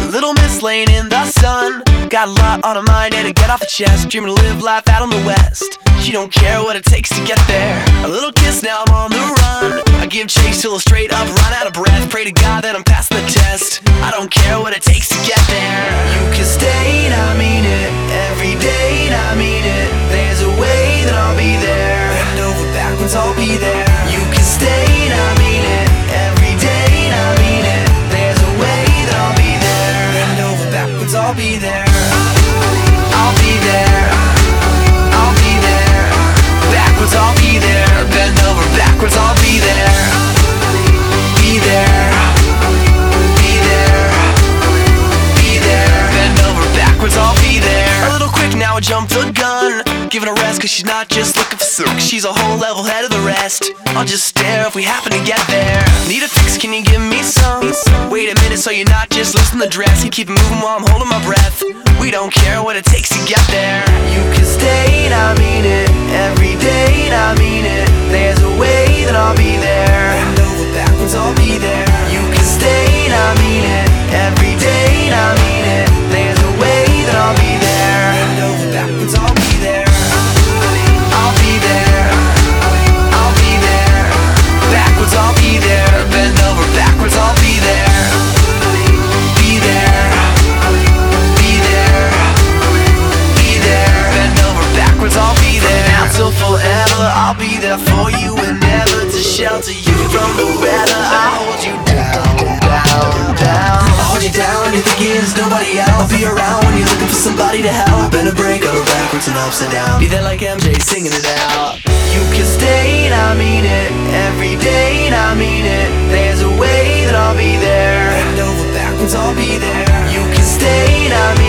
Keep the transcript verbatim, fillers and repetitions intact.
Little Miss laying in the sun, got a lot on her mind and to get off her chest. Dreaming to live life out on the west. She don't care what it takes to get there. A little kiss, now I'm on the run. I give chase till I straight up run out of breath. Pray to God that I'm passing the test. I don't care what it takes to get there. You can stay, and I mean it. Every day, and I mean it. There's a way that I'll be there. Bend over backwards, I'll be there. You can stay, and I mean it. Every day, and I mean it. There's a way that I'll be there. Bend over backwards, I'll be there. I'll be there. I'll be there. Backwards, I'll be there. Bend over backwards, I'll be there. Be there. Be there. Be there. Bend over backwards, I'll be there. A little quick now, I jumped the gun. Giving her rest, cause she's not just looking for silk. She's a whole level head of the rest. I'll just stare if we happen to get there. Need a fix, can you give me some? Wait a minute, so you're not just lifting the dress. You keep it moving while I'm holding my breath. We don't care what it takes to get there. You can stay, and I mean it. Every day, and I mean it. There's a way that I'll be there. Bend over backwards, I'll be there. You can stay, and I mean it. Every day, and I mean it. There's a way that I'll be there. Bend over backwards, I'll be there. I'll be there. I'll be there. Backwards, I'll be there. Bend over backwards, I'll be there. Be there. Be there. Be there. Bend over backwards, I'll be there. Now till forever, I'll be there for you and never to shelter you from the weather. I hold you down, down, down. I hold you down when you think there's nobody else. I'll be around when you're looking for somebody to help. Bend a break over backwards and upside down. Be there like M J singing it out. You can stay, and I mean it. Every day, and I mean it. There's a way that I'll be there. Bend over backwards, I'll be there. You can stay, and I mean it.